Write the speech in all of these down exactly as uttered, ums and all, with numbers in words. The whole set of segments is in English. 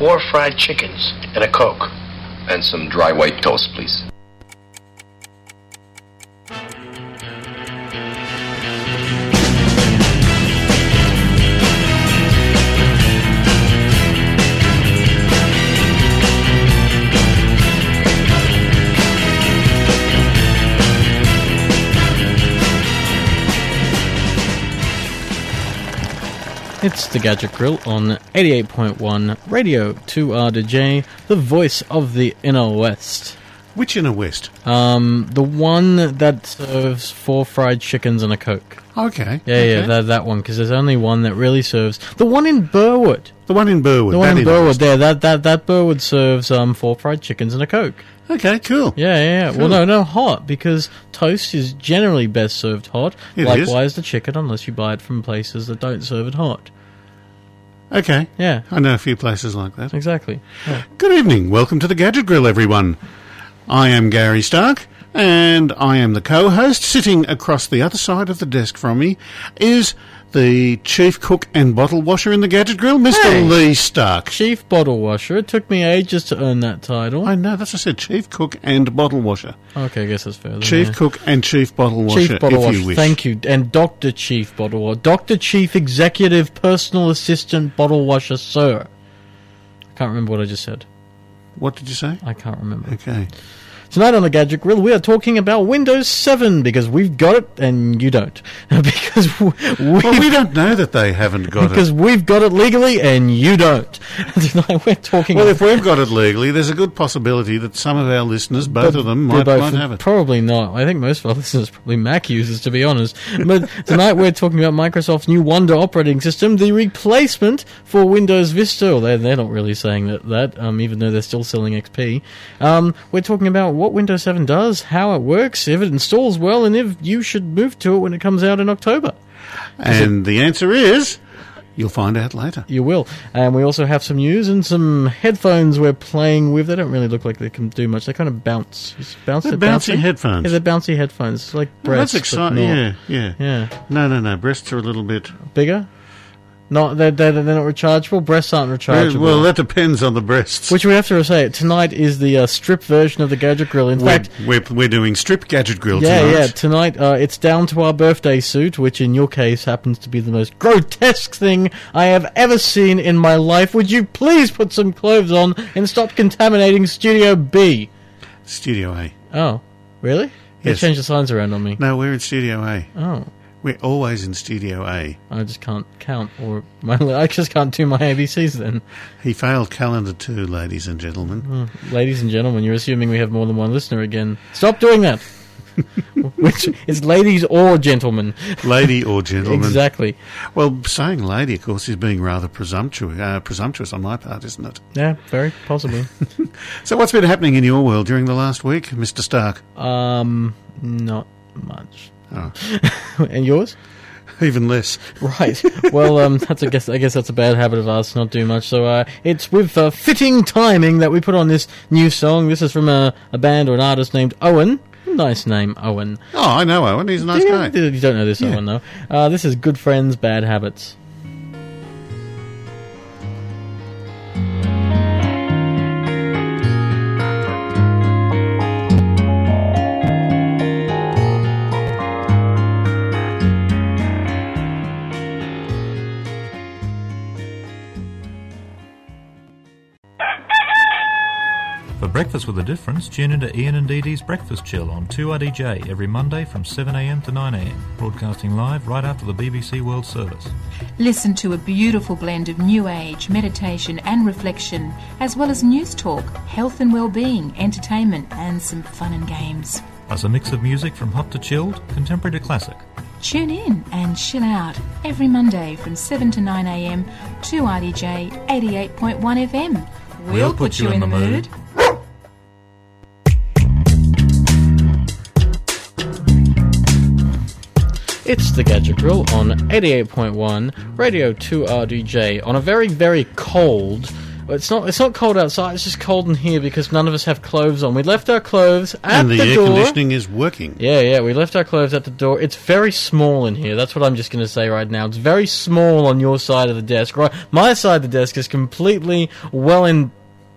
four fried chickens, and a Coke. And some dry white toast, please. It's the Gadget Grill on eighty-eight point one Radio two R D J, the voice of the Inner West. Which Inner West? Um, the one that serves four fried chickens and a Coke. Okay. Yeah, okay. yeah, that, that one, because there's only one that really serves. The one in Burwood. The one in Burwood. The one that in Burwood, there. That, that, that Burwood serves um four fried chickens and a Coke. Okay, cool. Yeah, yeah, yeah. Cool. Well, no, no, hot, because toast is generally best served hot. It Likewise, is. the chicken, unless you buy it from places that don't serve it hot. Okay. Yeah. I know a few places like that. Exactly. Yeah. Good evening. Welcome to the Gadget Grill, everyone. I am Gary Stark, and I am the co-host. Sitting across the other side of the desk from me is the chief cook and bottle washer in the Gadget Grill, Mister Hey. Lee Stark. Chief Bottle Washer. It took me ages to earn that title. I know, that's what I said, chief cook and bottle washer. Okay, I guess that's fair. Then, Chief yeah. cook and chief bottle washer, Chief Bottle if Washer. you wish. Thank you. And Doctor Chief Bottle Washer. Doctor Chief Executive Personal Assistant Bottle Washer, sir. I can't remember what I just said. What did you say? I can't remember. Okay. Tonight on the Gadget Grill, we are talking about Windows seven, because we've got it and you don't. because we Well, we don't know that they haven't got because it. we've got it legally and you don't. Tonight we're talking Well, about... if we've got it legally, there's a good possibility that some of our listeners, both But of them, they're might, both- might have it. Probably not. I think most of our listeners are probably Mac users, to be honest. But tonight we're talking about Microsoft's new Wonder operating system, the replacement for Windows Vista. Well, they're, they're not really saying that, that um, even though they're still selling X P. Um, we're talking about what Windows seven does, how it works, if it installs well, and if you should move to it when it comes out in October. And the answer is, you'll find out later. You will. And we also have some news and some headphones we're playing with. They don't really look like they can do much. They kind of bounce. Is bounce They're it bouncy bouncy? headphones. Yeah, they're bouncy headphones. It's like Well, breasts. that's but exciting. not- Yeah, yeah. Yeah. No, no, no. Breasts are a little bit... Bigger? Not they're, they're, they're not rechargeable. Breasts aren't rechargeable. Well, that depends on the breasts. Which we have to say, tonight is the uh, strip version of the Gadget Grill. In we're, fact, we're, we're doing strip Gadget Grill yeah, tonight. yeah, tonight uh, it's down to our birthday suit, which in your case happens to be the most grotesque thing I have ever seen in my life. Would you please put some clothes on and stop contaminating Studio B? Studio A. Oh, really? They Yes. changed the signs around on me. No, we're in Studio A. Oh. We're always in Studio A. I just can't count, or my, I just can't do my A B Cs then. He failed calendar two, ladies and gentlemen. Oh, ladies and gentlemen, you're assuming we have more than one listener again. Stop doing that. Which is ladies or gentlemen. Lady or gentleman. Exactly. Well, saying lady, of course, is being rather presumptuous, uh, presumptuous on my part, isn't it? Yeah, very possibly. So what's been happening in your world during the last week, Mister Stark? um, not much. Oh, And yours? even less. Right. Well, um, that's a guess. I guess that's a bad habit of ours to not do much. So uh, it's with uh, fitting timing that we put on this new song. This is from a, a band or an artist named Owen. Nice name, Owen. Oh, I know Owen. He's a nice you, guy. You don't know this Yeah. Owen, though. Uh, this is Good Friends, Bad Habits. For Breakfast with a Difference, tune into Ian and Dee Dee's Breakfast Chill on two R D J every Monday from seven a m to nine a m, broadcasting live right after the B B C World Service. Listen to a beautiful blend of new age, meditation and reflection, as well as news talk, health and well-being, entertainment and some fun and games. Plus a mix of music from hot to chilled, contemporary to classic. Tune in and chill out every Monday from seven to nine a m, two R D J eighty-eight point one F M. We'll, put, you in the mood. It's the Gadget Grill on eighty-eight point one Radio two R D J on a very, very cold Well, it's not. It's not cold outside. It's just cold in here because none of us have clothes on. We left our clothes at and the, the air door. conditioning is working. Yeah, yeah. We left our clothes at the door. It's very small in here. That's what I'm just going to say right now. It's very small on your side of the desk. Right, my side of the desk is completely well endowed.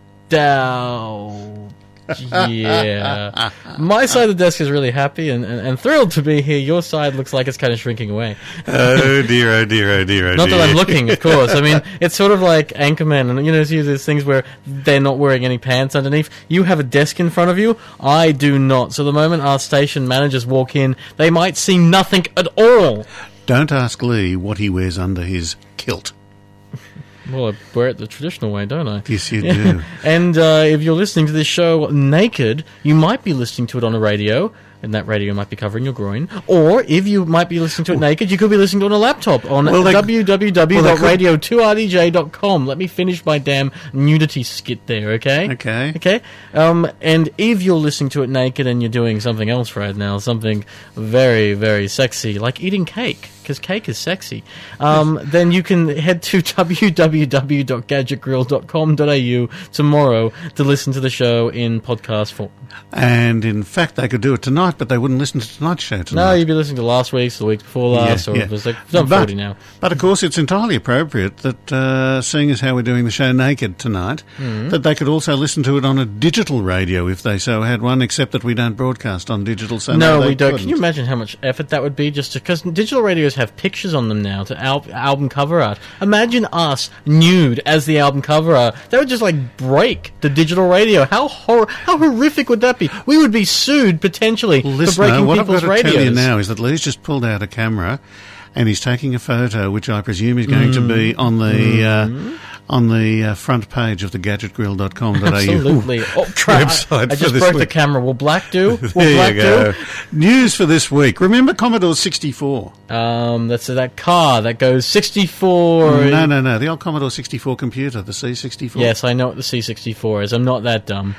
Yeah. My side of the desk is really happy and, and, and thrilled to be here. Your side looks like it's kind of shrinking away. Oh dear, oh dear, oh dear, oh Not dear. that I'm looking, of course. I mean, it's sort of like Anchorman, and you know, see those things where they're not wearing any pants underneath. You have a desk in front of you. I do not. So the moment our station managers walk in, they might see nothing at all. Don't ask Lee what he wears under his kilt. Well, I wear it the traditional way, don't I? Yes, you do. And uh, if you're listening to this show naked, you might be listening to it on a radio, and that radio might be covering your groin. Or if you might be listening to it naked, you could be listening to it on a laptop on Well, they- w w w dot well, they radio two r d j dot com. Let me finish my damn nudity skit there, okay? Okay. Okay? Um, and if you're listening to it naked and you're doing something else right now, something very, very sexy, like eating cake, because cake is sexy, um, then you can head to w w w dot gadget grill dot com dot a u tomorrow to listen to the show in podcast form. And in fact, they could do it tonight, but they wouldn't listen to tonight's show No, tonight. you'd be listening to last week's, the week before last, Yeah, or yeah. it was like, it's not But- forty now. But of course, it's entirely appropriate that, uh, seeing as how we're doing the show naked tonight, Mm-hmm. that they could also listen to it on a digital radio if they so had one, except that we don't broadcast on digital, so No, no, they we don't. couldn't. Can you imagine how much effort that would be? Just because digital radios have pictures on them now to al- album cover art. Imagine us nude as the album cover art. That would just like break the digital radio. How hor- how horrific would that be? We would be sued potentially for Listener, breaking what I've got people's to radios. tell you now is that Lee's just pulled out a camera and he's taking a photo, which I presume is going to be on the uh, on the uh, front page of the gadget grill dot com dot a u Absolutely. Oh, crap. website I for just this broke the week. camera. Will black do? Will There black you go. do? News for this week. Remember Commodore sixty-four? Um, that's that car that goes sixty-four. No, no, no. The old Commodore sixty-four computer, the C sixty-four. Yes, I know what the C sixty-four is. I'm not that dumb.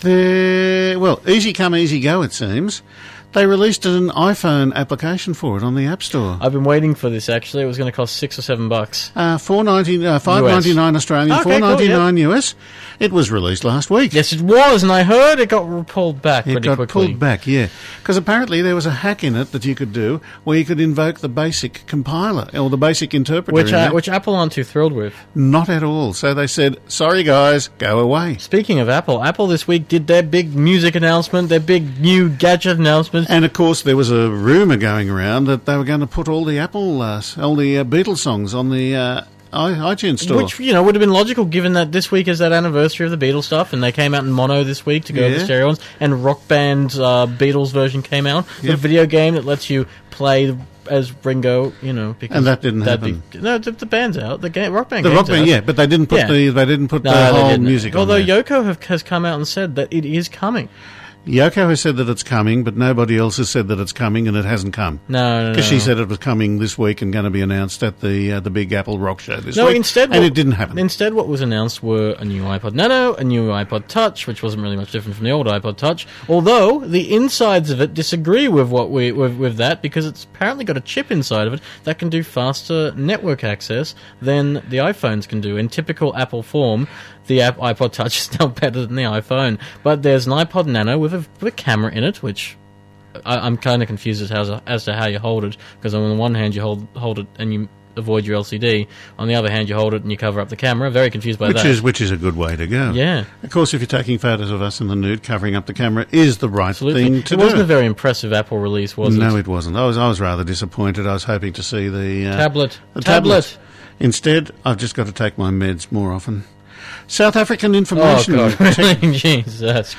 The, well, easy come, easy go, it seems. They released an iPhone application for it on the App Store. I've been waiting for this, actually. It was going to cost six or seven bucks. Uh, four ninety, uh, five ninety nine Australian, Okay, four cool, ninety nine U S. It was released last week. Yes, it was, and I heard it got pulled back It pretty got quickly. pulled back, yeah. Because apparently there was a hack in it that you could do where you could invoke the basic compiler or the basic interpreter. Which, in uh, there. which Apple aren't too thrilled with. Not at all. So they said, sorry guys, go away. Speaking of Apple, Apple this week did their big music announcement, their big new gadget announcement. And of course, there was a rumour going around that they were going to put all the Apple, uh, all the uh, Beatles songs on the uh, i- iTunes store. Which, you know, would have been logical given that this week is that anniversary of the Beatles stuff, and they came out in mono this week to go with Yeah. the stereo ones, and Rock Band's uh, Beatles version came out. The Yep. video game that lets you play as Ringo, you know, because And that didn't that'd happen. Be, no, the, the band's out. The game, Rock Band the game's Rock Band, out. yeah, but they didn't put Yeah. the they didn't put No, the they whole didn't. music Although on there. Yoko have, has come out and said that it is coming. Yoko has said that it's coming, but nobody else has said that it's coming, and it hasn't come. No, no, no. Because she said it was coming this week and going to be announced at the uh, the big Apple Rock show this No, week. instead, and what- it didn't happen. Instead, what was announced were a new iPod Nano, a new iPod Touch, which wasn't really much different from the old iPod Touch. Although the insides of it disagree with what we with, with that, because it's apparently got a chip inside of it that can do faster network access than the iPhones can do. In typical Apple form, the app, iPod Touch is now better than the iPhone. But there's an iPod Nano with a, with a camera in it, which I, I'm kind of confused as, how, as to how you hold it, because on the one hand you hold hold it and you avoid your L C D. On the other hand, you hold it and you cover up the camera. Very confused by which that. is which is a good way to go. Yeah. Of course, if you're taking photos of us in the nude, covering up the camera is the right Absolutely. thing It to wasn't do. a very impressive Apple release, was no, it? it wasn't. I was I was rather disappointed. I was hoping to see the uh, Tablet. the Tablet. Instead, I've just got to take my meds more often. South African Oh, information. God. Tech- Jesus.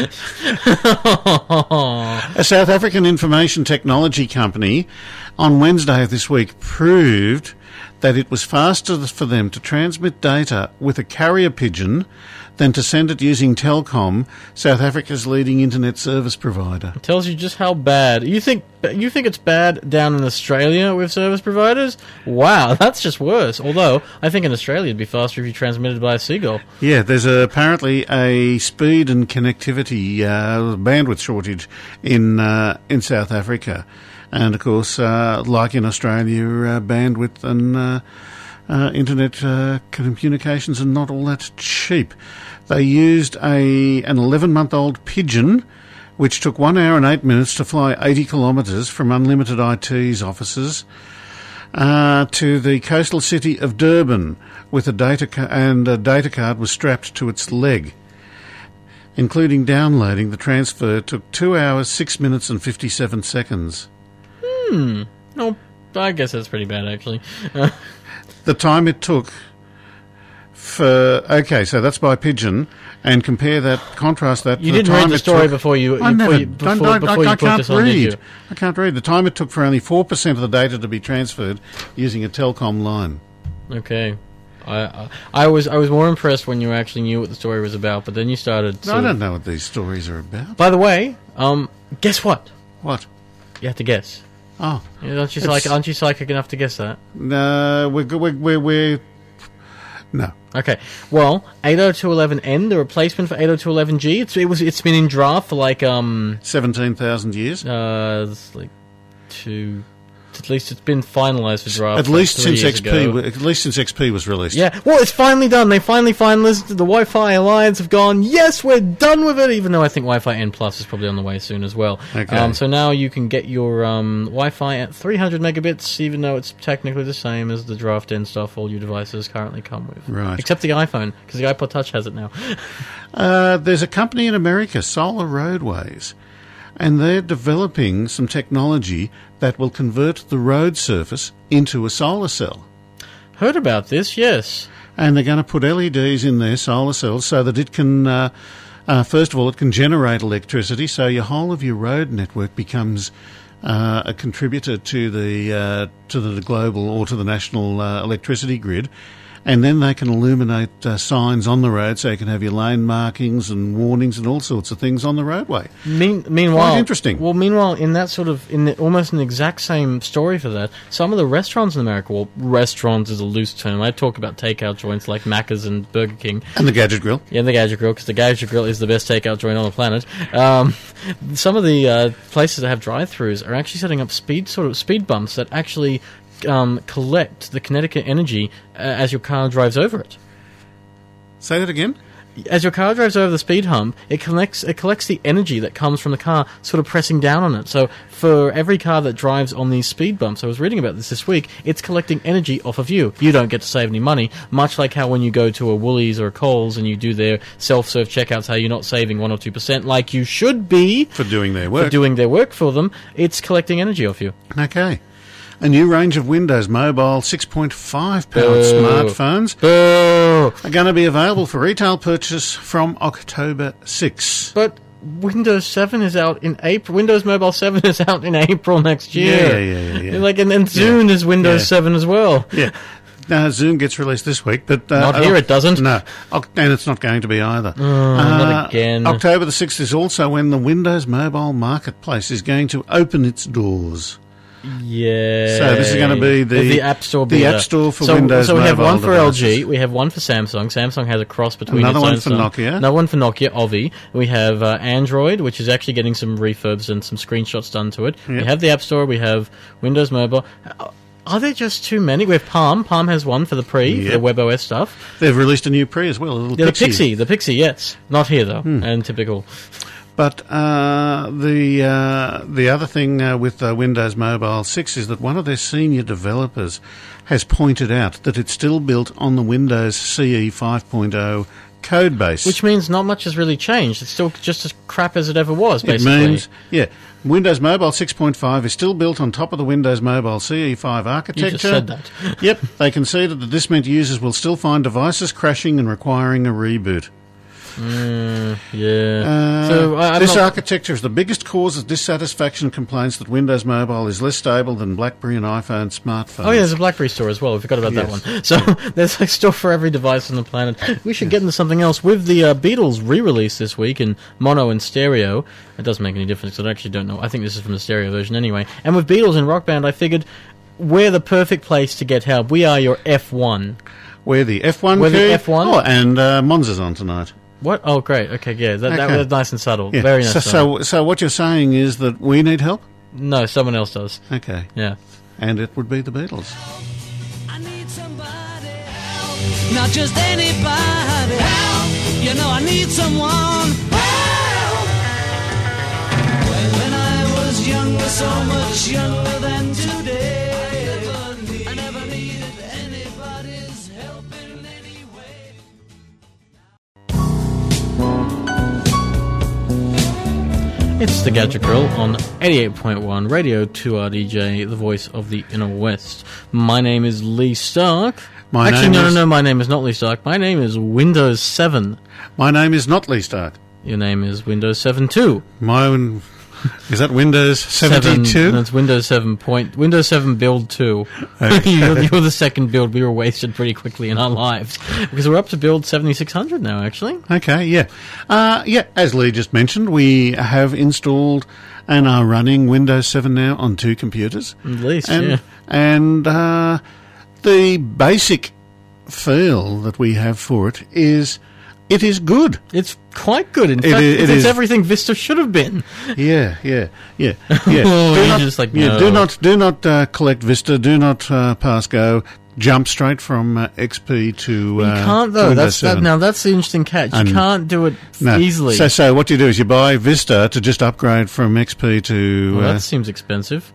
A South African information technology company on Wednesday of this week proved that it was faster for them to transmit data with a carrier pigeon than to send it using Telkom, South Africa's leading internet service provider. Tells you just how bad. You think you think it's bad down in Australia with service providers? Wow, that's just worse. Although, I think in Australia it'd be faster if you transmitted by a seagull. Yeah, there's a, apparently a speed and connectivity uh, bandwidth shortage in uh, in South Africa. And, of course, uh, like in Australia, uh, bandwidth and uh, uh, internet uh, communications are not all that cheap. They used a an eleven-month-old Pigeon, which took one hour and eight minutes to fly eighty kilometres from Unlimited I T's offices uh, to the coastal city of Durban, with a data ca- and a data card was strapped to its leg. Including downloading, the transfer took two hours, six minutes and fifty-seven seconds. Hmm. No, I guess that's pretty bad, actually. Uh, The time it took for... Okay, so that's by Pigeon, and compare that, contrast that you to the didn't time read the it story took, before you... I before never... you, before, don't, don't, before I, you I put can't this on, did you? read. I can't read. The time it took for only four percent of the data to be transferred using a Telcom line. Okay. I, I I was I was more impressed when you actually knew what the story was about, but then you started... No, sort I of- don't know what these stories are about. By the way, um, guess what? What? You have to guess. Oh. Yeah, aren't you It's- psychic? Aren't you psychic enough to guess that? No, we're... we're, we're, we're no. Okay. Well, eight oh two eleven N, the replacement for eight oh two eleven G, it's it was it's been in draft for like um seventeen thousand years? uh it's like two. At least it's been finalised for draft. At like least three since years X P, ago. w- at least since X P was released. Yeah, well, it's finally done. They finally finalised. The Wi-Fi Alliance have gone, yes, we're done with it, even though I think Wi-Fi N Plus is probably on the way soon as well. Okay. Um, so now you can get your um, Wi-Fi at three hundred megabits, even though it's technically the same as the draft N stuff all your devices currently come with. Right. Except the iPhone, because the iPod Touch has it now. Uh, there's a company in America, Solar Roadways, and they're developing some technology that will convert the road surface into a solar cell. Heard about this, yes. And they're going to put L E Ds in their solar cells so that it can, uh, uh, first of all, it can generate electricity, so your whole of your road network becomes uh, a contributor to the uh, to the global or to the national uh, electricity grid. And then they can illuminate uh, signs on the road, so you can have your lane markings and warnings and all sorts of things on the roadway. Mean, meanwhile, Quite interesting. Well, meanwhile, in that sort of, in the, almost an exact same story for that, some of the restaurants in America, well, restaurants is a loose term. I talk about takeout joints like Macca's and Burger King. And the Gadget Grill. Yeah, the Gadget Grill, because the Gadget Grill is the best takeout joint on the planet. Um, some of the uh, places that have drive-thrus are actually setting up speed sort of speed bumps that actually um, collect the kinetic energy uh, as your car drives over it. Say that again? As your car drives over the speed hump, it collects it collects the energy that comes from the car, sort of pressing down on it. So for every car that drives on these speed bumps, I was reading about this this week, it's collecting energy off of you. You don't get to save any money, much like how when you go to a Woolies or a Coles and you do their self-serve checkouts, how you're not saving one or two percent like you should be For doing their work. for doing their work for them. It's collecting energy off you. Okay. A new range of Windows Mobile six point five powered Boo. smartphones Boo! are going to be available for retail purchase from October sixth. But Windows seven is out in April. Windows Mobile seven is out in April next year. Yeah, yeah, yeah, yeah. Like, and then Zune is Windows Yeah. seven as well. Yeah. Now, Zoom gets released this week, but... Uh, Not here, it doesn't. No. Oc- And it's not going to be either. not again. October the sixth is also when the Windows Mobile Marketplace is going to open its doors. Yeah. So this is going to be the- the App Store. the beta. App Store for so, Windows So we have mobile one for L G. devices. We have one for Samsung. Samsung has a cross between Another its one own for stuff. Nokia. Another one for Nokia. Ovi. We have uh, Android, which is actually getting some refurbs and some screenshots done to it. We Yep. have the App Store. We have Windows Mobile. Uh, Are there just too many? We have Palm. Palm has one for the pre, Yep. the WebOS stuff. They've released a new Pre as well, a little Yeah, the Pixie. Pixie. The Pixie, yes. Not here, though. Hmm. And typical. But uh, the uh, the other thing uh, with uh, Windows Mobile six is that one of their senior developers has pointed out that it's still built on the Windows C E five point oh code base. Which means not much has really changed. It's still just as crap as it ever was, it basically. means, yeah, Windows Mobile six point five is still built on top of the Windows Mobile C E five architecture. You just said that. Yep, they conceded that this meant users will still find devices crashing and requiring a reboot. Mm, yeah. Uh, so I, I'm this not, architecture is the biggest cause of dissatisfaction and complaints that Windows Mobile is less stable than BlackBerry and iPhone smartphones. Oh yeah, there's a BlackBerry store as well. We forgot about Yes. that one. So there's a store for every device on the planet. We should get into something else. With the uh, Beatles re-release this week in mono and stereo, it doesn't make any difference because I actually don't know. I think this is from the stereo version anyway. And with Beatles and Rock Band, I figured we're the perfect place to get help. We are your F one. We're the F one We're the key. F one? Oh, and uh, Monza's on tonight. What? Oh, great. Okay, yeah, that, that Okay. was nice and subtle. Yeah. Very nice. So, and subtle. so, so what you're saying is that we need help? No, someone else does. Okay. Yeah. And it would be the Beatles. I need somebody not just anybody. Help! You know I need someone. Help! When I was younger, so much younger than today, I never needed anybody's help in any way. It's the Gadget Grill on eighty-eight point one Radio two R D J, the voice of the Inner West. My name is Lee Stark. My Actually, name no, is... no, no, my name is not Lee Stark. My name is Windows seven. My name is not Lee Stark. Your name is Windows seven two. My own... Is that Windows seventy-two? Seven, no, it's Windows seven point... Windows seven Build two. you're, you're the second build. We were wasted pretty quickly in our lives. Because we're up to build seventy-six hundred now, actually. Okay, yeah. Uh, yeah, as Lee just mentioned, we have installed and are running Windows seven now on two computers. At least, and, yeah. And uh, the basic feel that we have for it is... It is good. It's quite good. In It fact, is- it it's is. everything Vista should have been. Yeah, yeah, yeah, yeah. Oh, do you're not, just like, yeah, no. do not, do not uh, collect Vista. Do not uh, pass go. Jump straight from uh, X P to. Uh, You can't to though. Windows That's that, seven. now that's the interesting catch. You And- can't do it No. easily. So, so what you do is you buy Vista to just upgrade from X P to. well, uh, that seems expensive.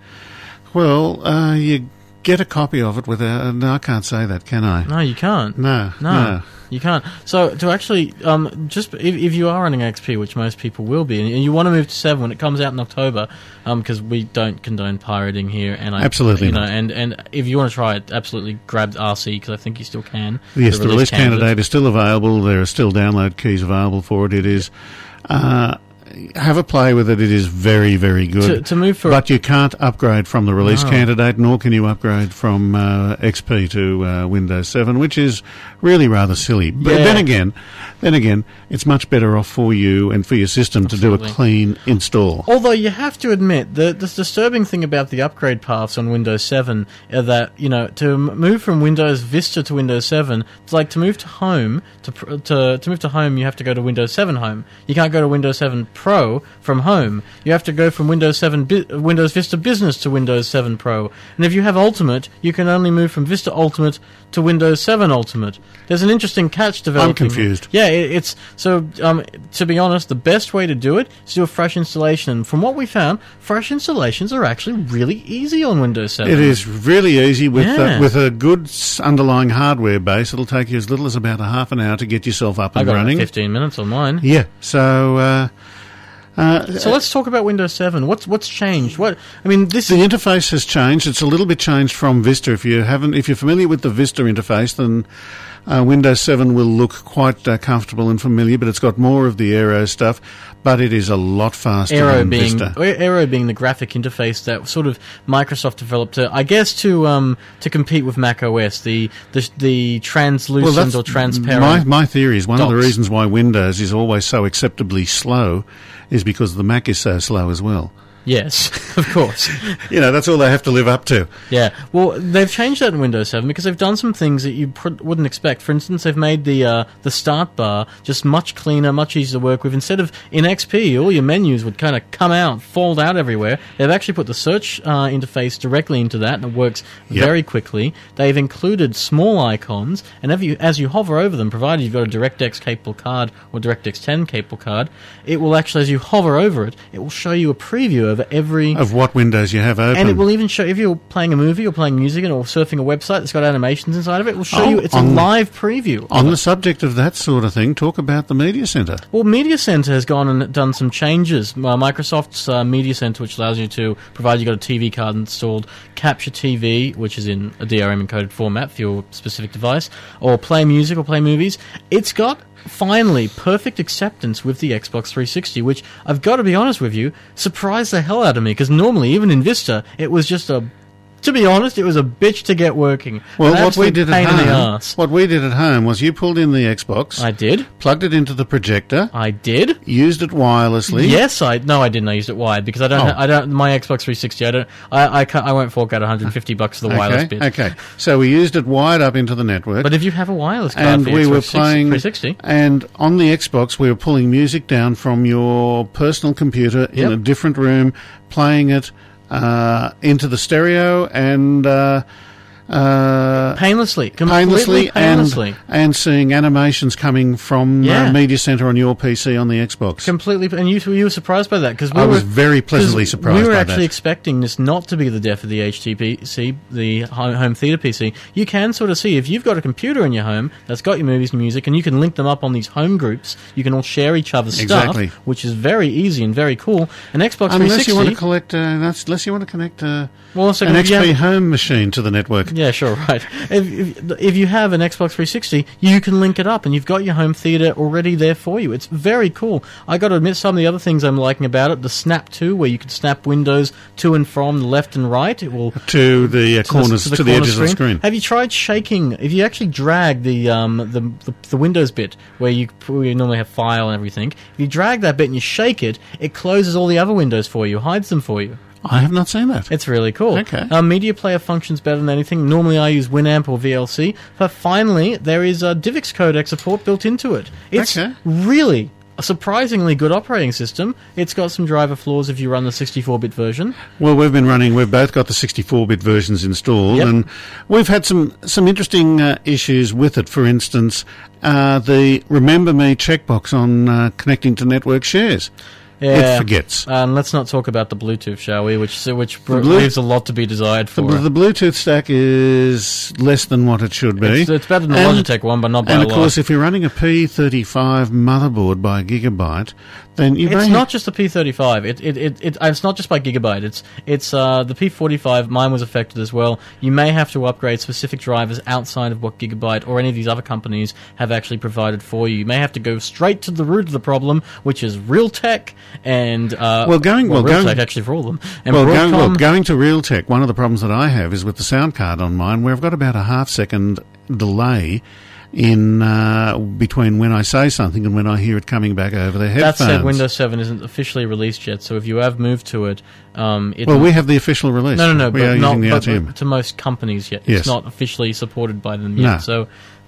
well, uh, you get a copy of it without. No, I can't say that, can I? No, you can't. No, No, no. you can't. So to actually, um, just if, if you are running X P, which most people will be, and you want to move to seven when it comes out in October, because um, we don't condone pirating here, and I, Absolutely you know, not. and and if you want to try it, absolutely grab R C because I think you still can. Yes, the release candidate is still available. There are still download keys available for it. It is. Uh, have a play with it. It is very, very good. To, to move for, But you can't upgrade from the release No. candidate, nor can you upgrade from uh, X P to uh, Windows seven, which is really rather silly. But Yeah. then again, then again, it's much better off for you and for your system to do Absolutely. a clean install. Although you have to admit, the, the disturbing thing about the upgrade paths on Windows seven are that, you know, to m- move from Windows Vista to Windows seven, it's like to move to Home, to, pr- to to move to Home, you have to go to Windows seven Home. You can't go to Windows seven Pro from Home. You have to go from Windows seven Bu- Windows Vista Business to Windows seven Pro. And if you have Ultimate, you can only move from Vista Ultimate to Windows seven Ultimate. There's an interesting catch developing. I'm confused. Yeah, it, it's so. Um, to be honest, the best way to do it is do a fresh installation. And from what we found, fresh installations are actually really easy on Windows seven. It is really easy with Yeah. uh, with a good s- underlying hardware base. It'll take you as little as about a half an hour to get yourself up I and got running. about fifteen minutes on mine. Yeah, so. Uh, uh, So let's talk about Windows seven. What's what's changed? What I mean, this The is interface has changed. It's a little bit changed from Vista. If you haven't, if you're familiar with the Vista interface, then uh, Windows seven will look quite uh, comfortable and familiar. But it's got more of the Aero stuff. But it is a lot faster Aero than being Vista. Aero being the graphic interface that sort of Microsoft developed, to, I guess, to um to compete with Mac O S. The the the translucent or transparent. My, my theory is one of the dots. reasons why Windows is always so acceptably slow is because the Mac is so slow as well. Yes, of course. You know, that's all they have to live up to. Yeah, well, they've changed that in Windows seven because they've done some things that you pr- wouldn't expect. For instance, they've made the uh, the start bar just much cleaner, much easier to work with. Instead of in X P, all your menus would kind of come out, fold out everywhere. They've actually put the search uh, interface directly into that, and it works Yep. very quickly. They've included small icons, and if you, as you hover over them, provided you've got a DirectX capable card or DirectX ten capable card, it will actually, as you hover over it, it will show you a preview of every... Of what Windows you have open. And it will even show, if you're playing a movie or playing music or surfing a website that's got animations inside of it, it will show Oh, you it's a on- live preview. On of the it. subject of that sort of thing, talk about the Media Center. Well, Media Center has gone and done some changes. Uh, Microsoft's uh, Media Center, which allows you to, provide you've got a T V card installed, capture T V, which is in a D R M encoded format for your specific device, or play music or play movies. It's got, finally, perfect acceptance with the Xbox three sixty, which, I've got to be honest with you, surprised the hell out of me, because normally, even in Vista, it was just a... To be honest, it was a bitch to get working. Well, An what we absolute did pain at in the home, arse. what we did at home was you pulled in the Xbox, I did. plugged it into the projector, I did. used it wirelessly. Yes, I no, I didn't. I used it wired because I don't. Oh. Ha- I don't. My Xbox three sixty. I don't. I. I, can't, I won't fork out one hundred fifty bucks for the wireless Okay, bit. okay. So we used it wired up into the network. But if you have a wireless card and for your we were Xbox playing, three sixty, and on the Xbox we were pulling music down from your personal computer in Yep. a different room, playing it uh, into the stereo, and uh, uh, painlessly, completely painlessly, painlessly. and and seeing animations coming from Yeah. uh, Media Center on your P C on the Xbox. Completely, and you, you were surprised by that because we I were was very pleasantly 'cause surprised We were by actually that. expecting this not to be the death of the H T P C, the home home theater P C. You can sort of see if you've got a computer in your home that's got your movies and music, and you can link them up on these home groups. You can all share each other's Exactly. stuff, which is very easy and very cool. An Xbox Unless you want to three sixty. collect, uh, that's, unless you want to connect uh, Well, so an if you X P have- home machine to the network. Yeah, sure, right. If, if, if you have an Xbox three sixty, you can link it up, and you've got your home theater already there for you. It's very cool. I got to admit, some of the other things I'm liking about it, the Snap two, where you can snap windows to and from the left and right. It will To the uh, to corners, to the, corner edges of the screen. Have you tried shaking? If you actually drag the um the, the the Windows bit where you, where you normally have file and everything, if you drag that bit and you shake it, it closes all the other windows for you, hides them for you. I have not seen that. It's really cool. Okay. Um, Media Player functions better than anything. Normally I use Winamp or V L C, but finally there is a DivX codec support built into it. It's Okay. really a surprisingly good operating system. It's got some driver flaws if you run the sixty-four bit version. Well, we've been running, we've both got the sixty-four bit versions installed, Yep. and we've had some, some interesting uh, issues with it. For instance, uh, the Remember Me checkbox on uh, connecting to network shares. Yeah. It forgets. Um, let's not talk about the Bluetooth, shall we? Which which The Blu- leaves a lot to be desired The, for. the Bluetooth stack is less than what it should be. It's, it's better than the And- Logitech one, but not by And a of lot. course, if you're running a P thirty-five motherboard by Gigabyte, then you It's may not just the P thirty-five. It, it, it, it, it's not just by Gigabyte. It's it's uh, the P forty-five. Mine was affected as well. You may have to upgrade specific drivers outside of what Gigabyte or any of these other companies have actually provided for you. You may have to go straight to the root of the problem, which is Realtek and uh, Well, going- well, Realtek going- actually for all of them. And Well, Broadcom, going, well, going to Realtek, one of the problems that I have is with the sound card on mine, where I've got about a half second delay in uh, between when I say something and when I hear it coming back over the that headphones. said, Windows seven isn't officially released yet, so if you have moved to it, um, it Well, we have the official release. No, no, no, we but are not using the but, R T M. but to most companies yet. Yes. It's not officially supported by them yet. No. So,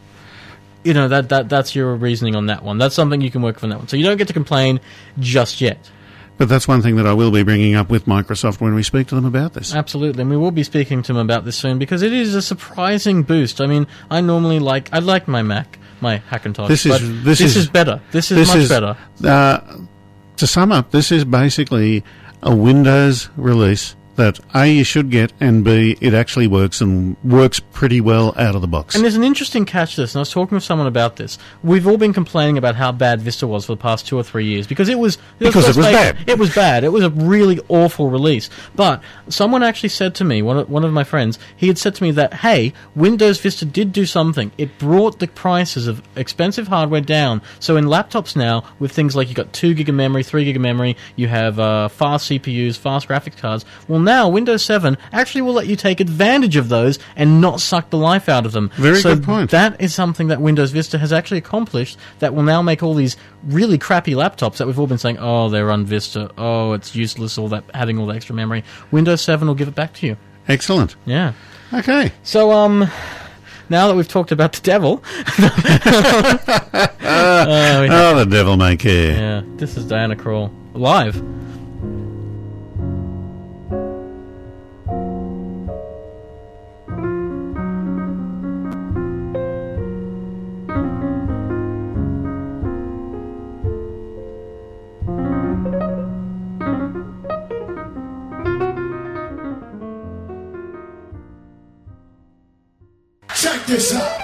you know, that, that that's your reasoning on that one. That's something you can work with on that one. So you don't get to complain just yet. But that's one thing that I will be bringing up with Microsoft when we speak to them about this. Absolutely, and we will be speaking to them about this soon because it is a surprising boost. I mean, I normally like I like my Mac, my Hackintosh. This is- but this is- better. This is This much is, better. Uh, to sum up, this is basically a Windows release that A, you should get, and B, it actually works and works pretty well out of the box. And there's an interesting catch to this, and I was talking with someone about this. We've all been complaining about how bad Vista was for the past two or three years because it was Because let's it was face bad. It was bad. It was a really awful release. But someone actually said to me, one of, one of my friends, he had said to me that hey, Windows Vista did do something. It brought the prices of expensive hardware down. So in laptops now, with things like you got two gig of memory, three gig of memory, you have uh, fast C P Us, fast graphics cards. Well, now Windows seven actually will let you take advantage of those and not suck the life out of them. Very so good point. That is something that Windows Vista has actually accomplished that will now make all these really crappy laptops that we've all been saying, oh, they run Vista, oh, it's useless, all that having all the extra memory. Windows seven will give it back to you. Excellent. Yeah. Okay. So, um, now that we've talked about the devil, uh, we- Oh, the devil may care. yeah, this is Diana Krall live. Check this out.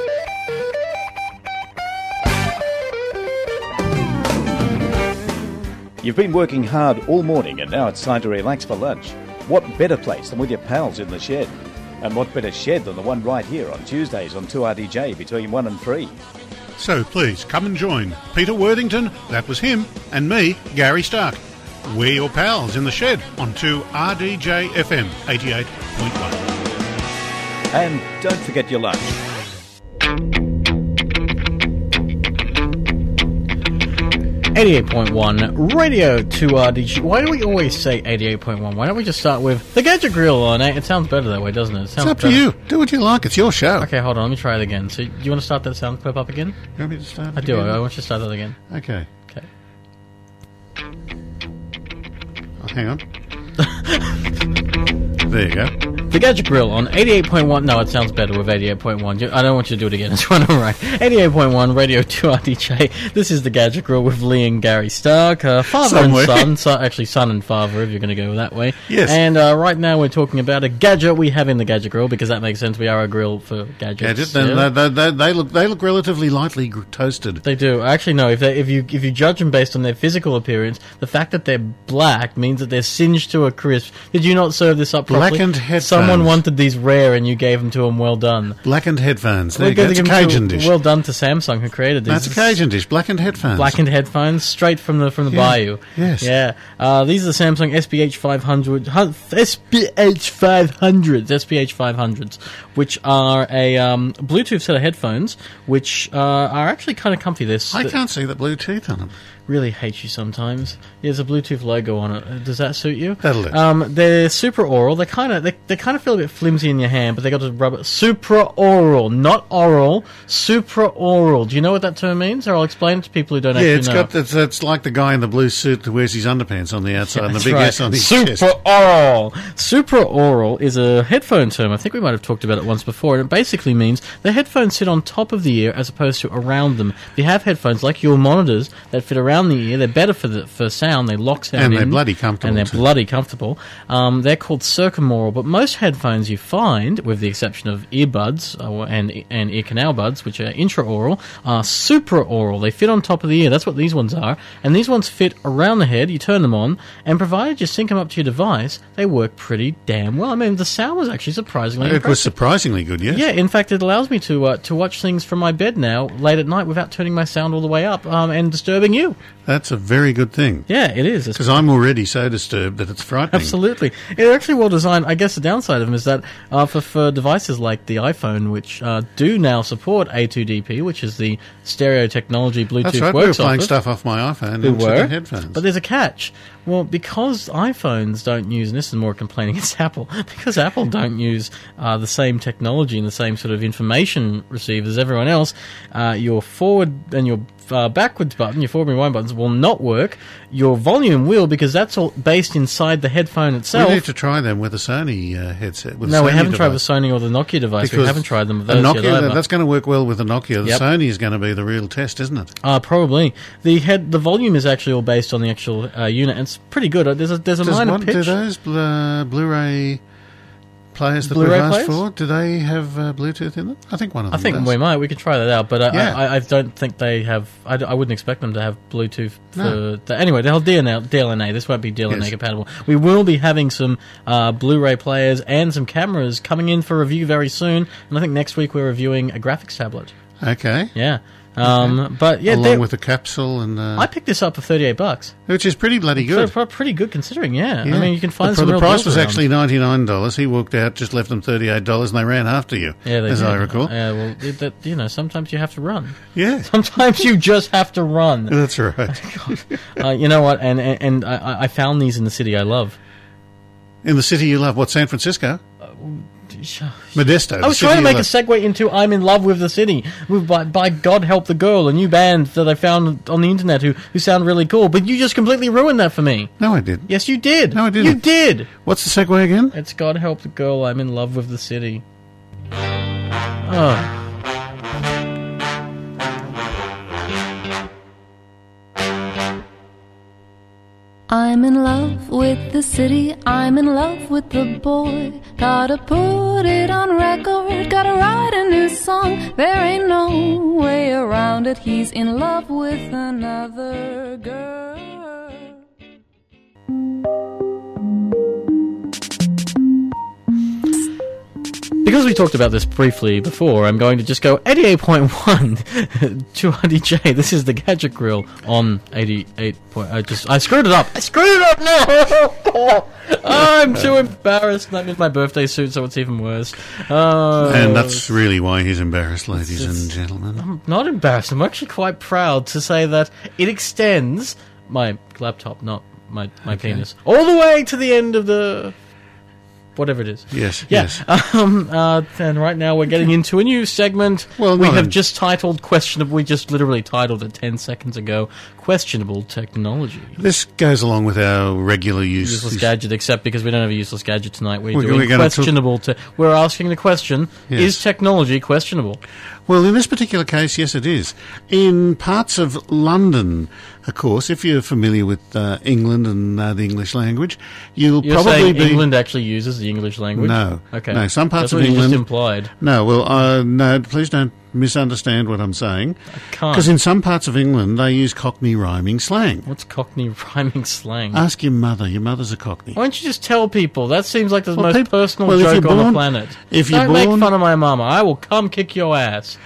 You've been working hard all morning and now it's time to relax for lunch. What better place than with your pals in the shed? And what better shed than the one right here on Tuesdays on two R D J between one and three? So please come and join Peter Worthington, that was him, and me, Gary Stark. We're your pals in the shed on two R D J F M eighty-eight point one. And don't forget your lunch. eighty-eight point one Radio two R D G. Why do we always say eighty-eight point one? Why don't we just start with the Gadget Grill on eight? It sounds better that way, doesn't it? It It's sounds up to better. you. Do what you like. It's your show. Okay, hold on. Let me try it again. So, do you want to start that sound clip up again? You want me to start? I it do. again? I want you to start that again. Okay. Okay. Oh, hang on. There you go. The Gadget Grill on eighty-eight point one. No, it sounds better with eighty-eight point one. I don't want you to do it again. It's running right. eighty-eight point one Radio two R D J. This is The Gadget Grill with Lee and Gary Stark. Uh, father Somewhere. and son. So, actually, son and father, if you're going to go that way. Yes. And uh, right now we're talking about a gadget we have in the Gadget Grill, because that makes sense. We are a grill for gadgets. Gadget, they, yeah. they, they, they look they look relatively lightly gr- toasted. They do. Actually, no. If they, if you if you judge them based on their physical appearance, the fact that they're black means that they're singed to a crisp. Did you not serve this up properly? Blackened headphones. Someone wanted these rare, and you gave them to them. Well done. Blackened headphones. There We're you go. going That's to a give them Cajun to- dish. Well done to Samsung who created these. That's a Cajun dish. Blackened headphones. Blackened headphones, straight from the from the Yeah. bayou. Yes. Yeah. Uh, these are the Samsung S P H five hundred, hun- S P H five hundreds, S P H five hundreds, which are a um, Bluetooth set of headphones, which uh, are actually kind of comfy. This I can't see the Bluetooth on them. really hate you sometimes. There's a Bluetooth logo on it. Uh, Does that suit you? That'll do. Um, they're super oral. They kind of they, they kind of feel a bit flimsy in your hand, but they got to rub it. Supra oral, not oral. Supra oral. Do you know what that term means? Or I'll explain it to people who don't Yeah, actually it's know. got it's, it's like the guy in the blue suit that wears his underpants on the outside and the That's big right. S on his Super chest. oral. Super oral is a headphone term. I think we might have talked about it once before. And it basically means the headphones sit on top of the ear as opposed to around them. If you have headphones like your monitors that fit around the ear, they're better for the for sound. They lock sound And in. they're bloody comfortable And they're too. bloody comfortable. Um, they're called circumaural. But most headphones you find, with the exception of earbuds uh, and and ear canal buds, which are intraoral, are supraoral. They fit on top of the ear. That's what these ones are. And these ones fit around the head. You turn them on, and provided you sync them up to your device, they work pretty damn well. I mean, the sound was actually surprisingly It was impressive. surprisingly good, yes. Yeah, in fact, it allows me to uh, to watch things from my bed now late at night without turning my sound all the way up um, and disturbing you. That's a very good thing. Yeah, it is. It's Because I'm already so disturbed that it's frightening. Absolutely. They're actually well designed. I guess the downside of them is that uh, for, for devices like the iPhone, which uh, do now support A two D P, which is the stereo technology Bluetooth That's right, we were works playing off of, stuff off my iPhone we into were, the headphones. but there's a catch. Well, because iPhones don't use, and this is more complaining against Apple, because Apple don't use uh, the same technology and the same sort of information receiver as everyone else, uh, your forward and your uh, backwards button, your forward and rewind buttons will not work. Your volume will, because that's all based inside the headphone itself. we need to try them with a Sony uh, headset. With No, a we Sony haven't tried with device. Sony or the Nokia device. we Because haven't tried them with a those Nokia, yet either. that's going to work well with the Nokia. The Yep. Sony is going to be the real test, isn't it? Uh, probably. The head, the volume is actually all based on the actual uh, unit. And it's pretty good. Uh, There's a there's a Does minor one, do pitch. those bl- uh, Blu-ray players that Blu-ray we've asked players? for, do they have uh, Bluetooth in them? I think one of I them think does. we might. We could try that out, but uh, Yeah. I, I, I don't think they have. I, d- I wouldn't expect them to have Bluetooth. For No. the, anyway, they'll D L N A. D L N A. This won't be D L N A Yes. compatible. We will be having some uh, Blu-ray players and some cameras coming in for review very soon. And I think next week we're reviewing a graphics tablet. Okay. Yeah. Um, But yeah, Along they're- with the capsule and... Uh, I picked this up for thirty-eight bucks. which is pretty bloody good. So, pretty good considering. Yeah. Yeah. I mean, you can find the, some The real price deals was around. actually ninety-nine dollars. He walked out, just left them thirty-eight dollars, and they ran after you, Yeah, they as did. I recall. Yeah, well, it, that, you know, sometimes you have to run. Yeah, Sometimes you just have to run. that's right. Uh, you know what? And and, and I, I found these in the city I love. In the city you love, what, San Francisco? Modesto. I was trying to make a segue into "I'm in love with the city" with by, by God Help the Girl, a new band that I found on the internet who who sound really cool. But you just completely ruined that for me. No, I didn't. Yes, you did. No, I didn't. You did. What's the segue again? It's God Help the Girl. I'm in love with the city. Oh. I'm in love with the city, I'm in love with the boy. Gotta put it on record, gotta write a new song. There ain't no way around it, he's in love with another girl. Because we talked about this briefly before, I'm going to just go eighty-eight point one to R D J. This is the Gadget Grill on eighty-eight point... I just... I screwed it up. I screwed it up now! I'm too embarrassed. I'm in my birthday suit, so it's even worse. Oh, And that's really why he's embarrassed, ladies It's- and gentlemen. I'm not embarrassed. I'm actually quite proud to say that it extends my laptop, not my, my Okay. penis, all the way to the end of the... whatever it is. Yes, Yeah. yes. Um, uh, and right now we're getting into a new segment. Well, we not have a- just titled questionable. We just literally titled it ten seconds ago. Questionable technology. This goes along with our regular use. Useless gadget, except because we don't have a useless gadget tonight. We're, We're- doing we're gonna questionable. Te- we're asking the question: Yes. Is technology questionable? Well, in this particular case, yes, it is. In parts of London, of course, if you're familiar with uh, England and uh, the English language, you'll You're probably saying be... England actually uses the English language? No. Okay. No, some parts That's of what you England... just implied. No, well, uh, no, please don't misunderstand what I'm saying. Can't. Because in some parts of England, they use Cockney rhyming slang. What's Cockney rhyming slang? Ask your mother. Your mother's a Cockney. Why don't you just tell people? That seems like the Well, most peop- personal well, if joke you're on the born- planet. if you're Don't make born- fun of my mama. I will come kick your ass.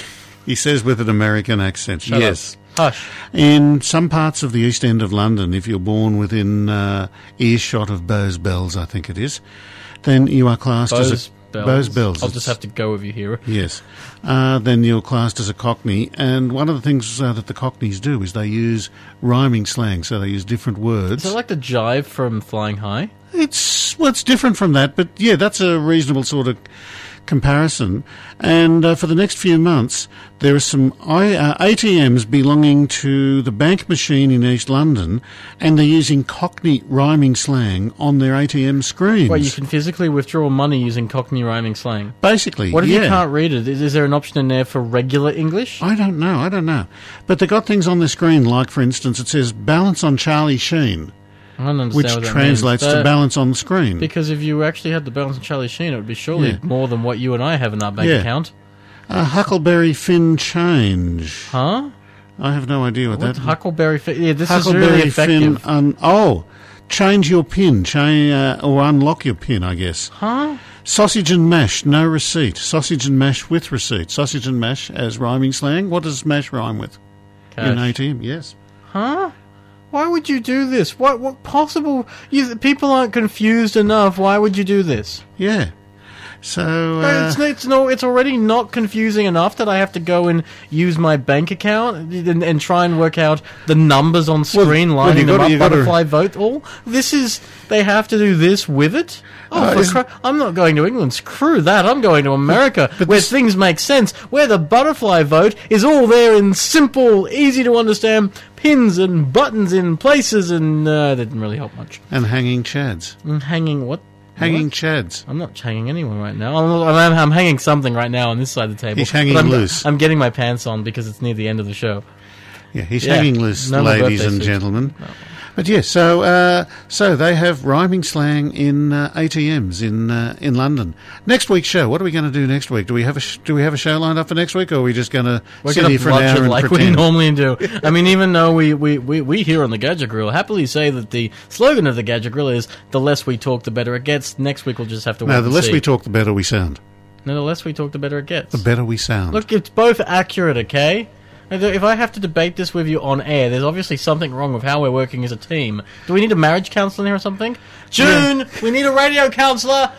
He says with an American accent. Shut yes. up. Hush. In some parts of the East End of London, if you're born within uh, earshot of Bose Bells, I think it is, then you are classed Bose as a... Bells. Bose Bells. I'll just have to go with you here. Yes. Uh, then you're classed as a Cockney. And one of the things uh, that the Cockneys do is they use rhyming slang, so they use different words. Is it like the jive from Flying High? It's well, it's different from that, but yeah, that's a reasonable sort of comparison. And uh, for the next few months, there are some I, uh, A T Ms belonging to the bank machine in East London, and they're using Cockney rhyming slang on their A T M screens. Well, you can physically withdraw money using Cockney rhyming slang. Basically, What if yeah. you can't read it? Is, is there an option in there for regular English? I don't know, I don't know. But they've got things on the screen, like, for instance, it says balance on Charlie Sheen, I don't understand which what that translates means. to Uh, balance on the screen. Because if you actually had the balance on Charlie Sheen, it would be surely Yeah. more than what you and I have in our bank Yeah. account. Uh, Huckleberry Finn change. Huh? I have no idea what, What that Huckleberry Finn? Yeah, this Huckleberry is really effective. Finn. Um, oh, change your pin, change uh, or unlock your pin, I guess. Huh? Sausage and mash, no receipt. Sausage and mash with receipt. Sausage and mash as rhyming slang. What does mash rhyme with? In Cash. A T M, yes. Huh? Why would you do this? What what possible? You, people aren't confused enough. Why would you do this? Yeah. So, No, uh, it's, it's no. It's already not confusing enough that I have to go and use my bank account and, and try and work out the numbers on screen, well, lining you them gotta- up, you gotta- butterfly vote. All this is. They have to do this with it. Oh, Uh, for isn't- cri- I'm not going to England. Screw that. I'm going to America, but where this- things make sense. Where the butterfly vote is all there in simple, easy to understand pins and buttons in places, and uh, that didn't really help much. and hanging chads. And hanging what? Hanging What? chads. I'm not hanging anyone right now. I'm, I'm, I'm hanging something right now on this side of the table. He's hanging But I'm, loose. I'm getting my pants on because it's near the end of the show. Yeah, he's Yeah. hanging loose, No more ladies birthday and suits. gentlemen. But yes, so uh, so they have rhyming slang in uh, A T Ms in uh, in London. Next week's show, what are we going to do next week? Do we have a sh- do we have a show lined up for next week, or are we just going to We're sit going here to for an watch hour it and like pretend? we normally do. I mean, even though we, we, we, we here on the Gadget Grill happily say that the slogan of the Gadget Grill is the less we talk, the better it gets. Next week we'll just have to wait No, the and less see. we talk, the better we sound. No, the less we talk, the better it gets. The better we sound. Look, it's both accurate, okay? If I have to debate this with you on air, there's obviously something wrong with how we're working as a team. Do we need a marriage counsellor here or something? June, we need a radio counsellor.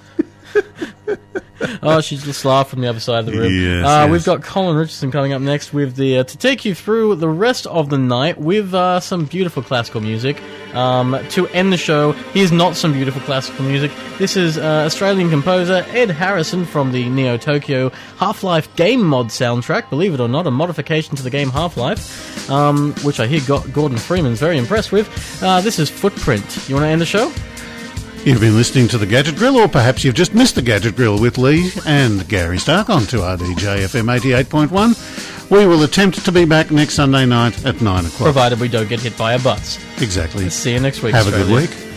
Oh, she's just laughed from the other side of the room. Yes, uh, yes. We've got Colin Richardson coming up next with the uh, to take you through the rest of the night with uh, some beautiful classical music. Um, to end the show, here's not some beautiful classical music. This is uh, Australian composer Ed Harrison from the Neo Tokyo Half-Life game mod soundtrack. Believe it or not, a modification to the game Half-Life, um, which I hear Go- Gordon Freeman's very impressed with. Uh, this is Footprint. You want to end the show? You've been listening to The Gadget Grill, or perhaps you've just missed The Gadget Grill with Lee and Gary Stark on two R D J F M eighty-eight point one. We will attempt to be back next Sunday night at nine o'clock. Provided we don't get hit by a bus. Exactly. See you next week, Have a good Australia. week.